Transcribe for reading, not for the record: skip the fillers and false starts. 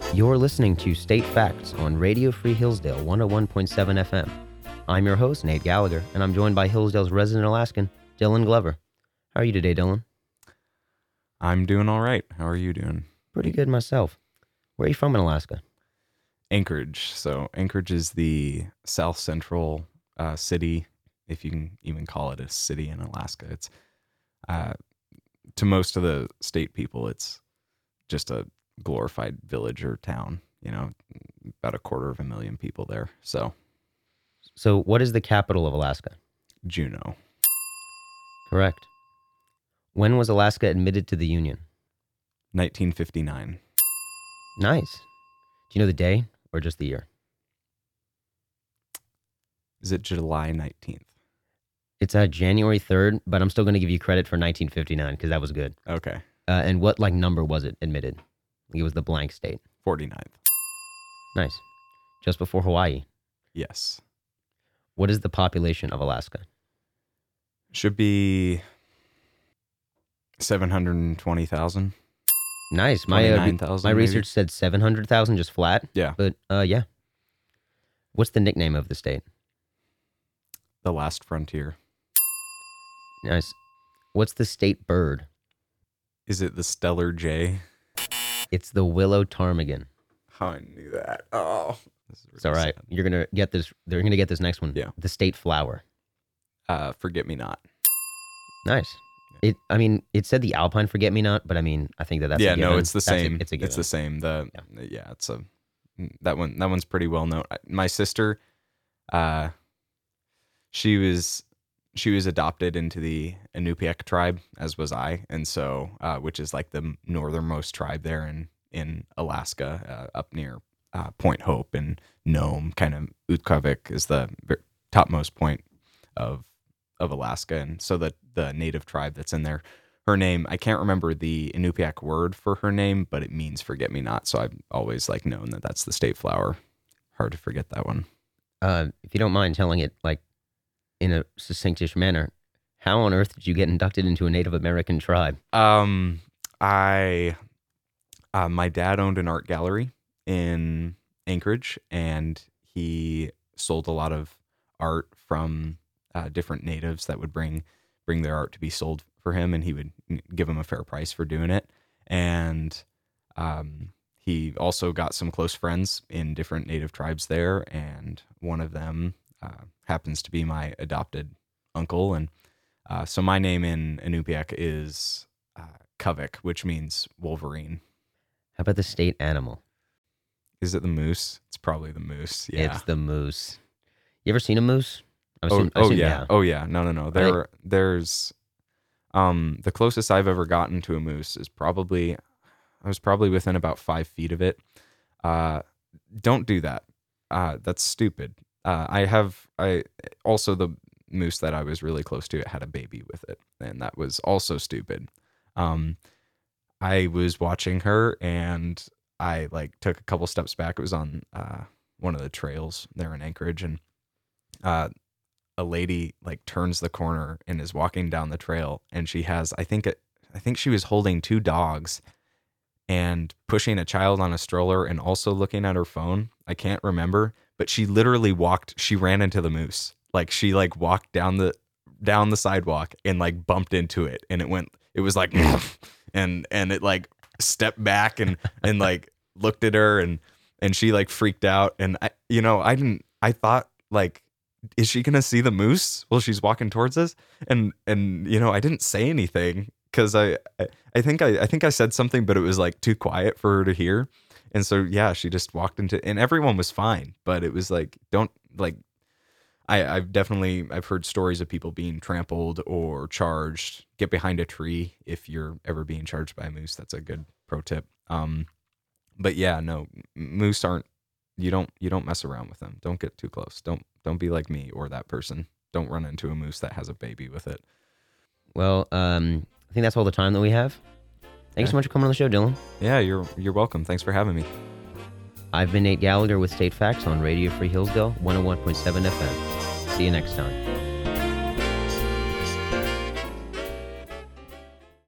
You're listening to State Facts on Radio Free Hillsdale 101.7 FM. I'm your host, Nate Gallagher, and I'm joined by Hillsdale's resident Alaskan, Dylan Glover. How are you today, Dylan? I'm doing all right. How are you doing? Pretty good myself. Where are you from in Alaska? Anchorage. So Anchorage is the south central city, if you can even call it a city in Alaska. It's to most of the state people, it's just a glorified village or town. You know, about 250,000 people there. So what is the capital of Alaska? Juneau. Correct. When was Alaska admitted to the Union? 1959. Nice. Do you know the day or just the year? Is it July 19th? It's January 3rd, but I'm still going to give you credit for 1959 because that was good. Okay. And what number was it admitted? It was the blank state. 49th. Nice. Just before Hawaii. Yes. What is the population of Alaska? Should be 720,000. Nice. 29,000 my maybe? research said 700,000 just flat. Yeah. But yeah. What's the nickname of the state? The last frontier. Nice. What's the state bird? Is it the Stellar Jay? It's the willow ptarmigan. Oh, I knew that. Oh, this is really It's all right. sad. You're gonna get this. They're gonna get this next one. Yeah. The state flower. Forget me not. Nice. It said the alpine forget me not, but I think that's Yeah, a no, given. it's the same. It's a given. It's the same. It's that one's pretty well known. My sister, she was adopted into the Inupiaq tribe, as was I, and so which is like the northernmost tribe there in Alaska, up near Point Hope and Nome. Kind of Utqiagvik is the topmost point of Alaska, and so the native tribe that's in there, her name, I can't remember the Inupiaq word for her name, but it means forget me not. So I've always known that that's the state flower. Hard to forget that one. If you don't mind telling it in a succinctish manner, how on earth did you get inducted into a Native American tribe? My dad owned an art gallery in Anchorage, and he sold a lot of art from different natives that would bring their art to be sold for him, and he would give them a fair price for doing it. And he also got some close friends in different native tribes there, and one of them happens to be my adopted uncle. And so my name in Inupiaq is Kavik, which means Wolverine. How about the state animal? Is it the moose? It's probably the moose. Yeah. It's the moose. You ever seen a moose? Yeah. Oh yeah. No. There's the closest I've ever gotten to a moose is I was probably within about 5 feet of it. Don't do that. That's stupid. I also, the moose that I was really close to, it had a baby with it, and that was also stupid. I was watching her, and I took a couple steps back. It was on one of the trails there in Anchorage, and a lady turns the corner and is walking down the trail, and she has, I think she was holding 2 dogs and pushing a child on a stroller and also looking at her phone. I can't remember, but she literally she ran into the moose. She walked down the sidewalk and bumped into it, and it was like and it stepped back and looked at her, and she freaked out, and I thought is she gonna see the moose while she's walking towards us? And I didn't say anything because I think I said something, but it was too quiet for her to hear. And so yeah, she just walked into, and everyone was fine, but it was I've heard stories of people being trampled or charged. Get behind a tree if you're ever being charged by a moose. That's a good pro tip. But yeah, no, moose aren't. You don't mess around with them. Don't get too close. Don't be like me or that person. Don't run into a moose that has a baby with it. Well, I think that's all the time that we have. Thanks so much for coming on the show, Dylan. Yeah, you're welcome. Thanks for having me. I've been Nate Gallagher with State Facts on Radio Free Hillsdale 101.7 FM. See you next time.